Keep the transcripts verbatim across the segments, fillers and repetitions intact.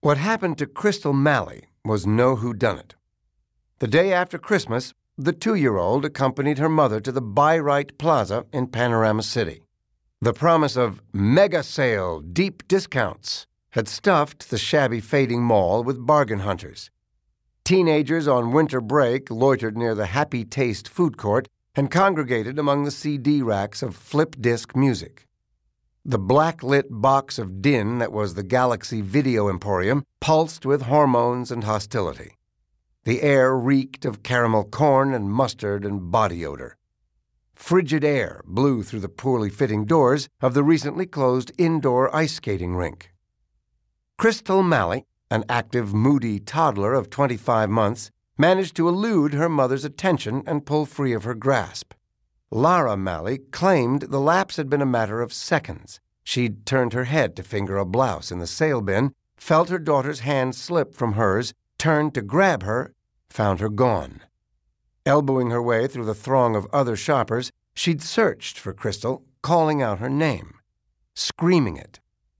What happened to Crystal Malley was no whodunit. The day after Christmas, the two-year-old accompanied her mother to the Buy-Right Plaza in Panorama City. The promise of mega sale, deep discounts had stuffed the shabby fading mall with bargain hunters. Teenagers on winter break loitered near the Happy Taste food court and congregated among the C D racks of flip-disc music. The black-lit box of din that was the Galaxy Video Emporium pulsed with hormones and hostility. The air reeked of caramel corn and mustard and body odor. Frigid air blew through the poorly fitting doors of the recently closed indoor ice skating rink. Crystal Malley, an active, moody toddler of twenty-five months, managed to elude her mother's attention and pull free of her grasp. Lara Malley claimed the lapse had been a matter of seconds. She'd turned her head to finger a blouse in the sale bin, felt her daughter's hand slip from hers, turned to grab her, found her gone. Elbowing her way through the throng of other shoppers, she'd searched for Crystal, calling out her name, screaming it.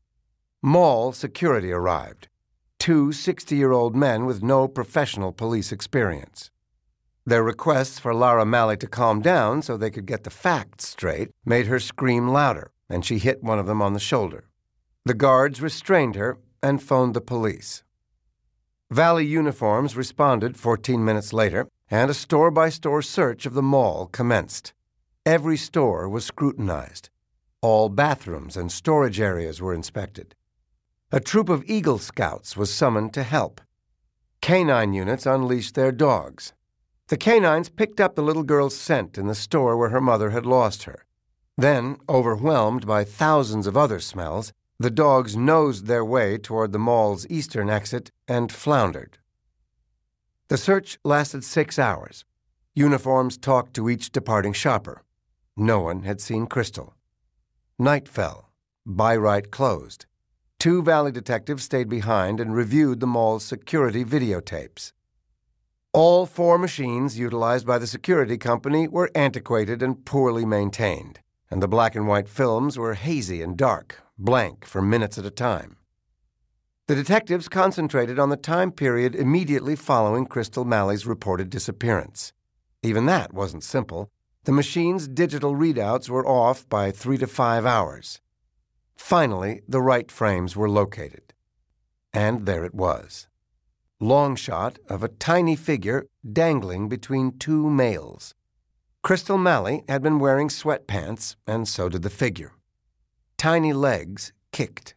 Mall security arrived. Two sixty-year-old men with no professional police experience. Their requests for Lara Malley to calm down so they could get the facts straight made her scream louder, and she hit one of them on the shoulder. The guards restrained her and phoned the police. Valley Uniforms responded fourteen minutes later, and a store-by-store search of the mall commenced. Every store was scrutinized. All bathrooms and storage areas were inspected. A troop of Eagle Scouts was summoned to help. Canine units unleashed their dogs. The canines picked up the little girl's scent in the store where her mother had lost her. Then, overwhelmed by thousands of other smells, the dogs nosed their way toward the mall's eastern exit and floundered. The search lasted six hours. Uniforms talked to each departing shopper. No one had seen Crystal. Night fell. Buy-Right closed. Two Valley detectives stayed behind and reviewed the mall's security videotapes. All four machines utilized by the security company were antiquated and poorly maintained, and the black and white films were hazy and dark, blank for minutes at a time. The detectives concentrated on the time period immediately following Crystal Malley's reported disappearance. Even that wasn't simple. The machine's digital readouts were off by three to five hours. Finally, the right frames were located. And there it was. Long shot of a tiny figure dangling between two males. Crystal Malley had been wearing sweatpants, and so did the figure. Tiny legs kicked.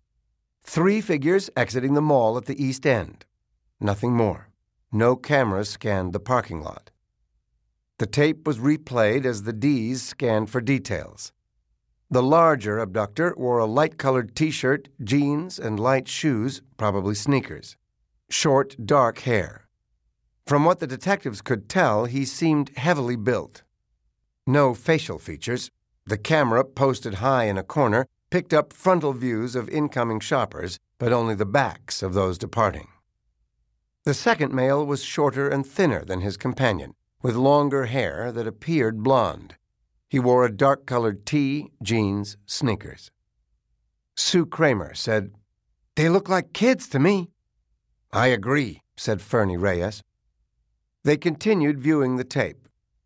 Three figures exiting the mall at the east end. Nothing more. No cameras scanned the parking lot. The tape was replayed as the Ds scanned for details. The larger abductor wore a light-colored T-shirt, jeans, and light shoes, probably sneakers. Short, dark hair. From what the detectives could tell, he seemed heavily built. No facial features. The camera, posted high in a corner, picked up frontal views of incoming shoppers, but only the backs of those departing. The second male was shorter and thinner than his companion, with longer hair that appeared blonde. He wore a dark-colored tee, jeans, sneakers. Sue Kramer said, "They look like kids to me." "I agree," said Fernie Reyes. They continued viewing the tape.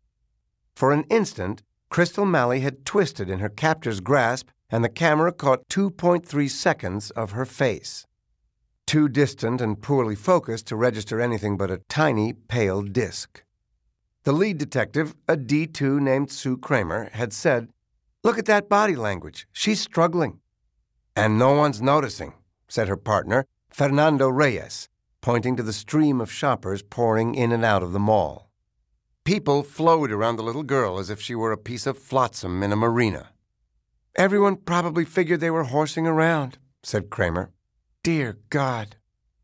For an instant, Crystal Malley had twisted in her captor's grasp, and the camera caught two point three seconds of her face. Too distant and poorly focused to register anything but a tiny, pale disk. The lead detective, a D two named Sue Kramer, had said, "Look at that body language. She's struggling." "And no one's noticing," said her partner, Fernando Reyes, pointing to the stream of shoppers pouring in and out of the mall. People flowed around the little girl as if she were a piece of flotsam in a marina. "Everyone probably figured they were horsing around," said Kramer. "Dear God."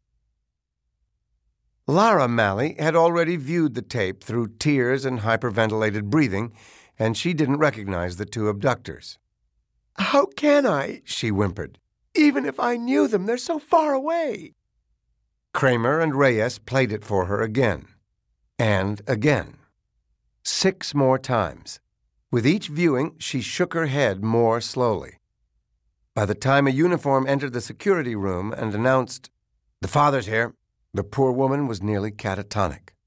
Lara Malley had already viewed the tape through tears and hyperventilated breathing, and she didn't recognize the two abductors. "How can I?" she whimpered. "Even if I knew them, they're so far away." Kramer and Reyes played it for her again. And again. Six more times. With each viewing, she shook her head more slowly. By the time a uniform entered the security room and announced, The father's here." The poor woman was nearly catatonic.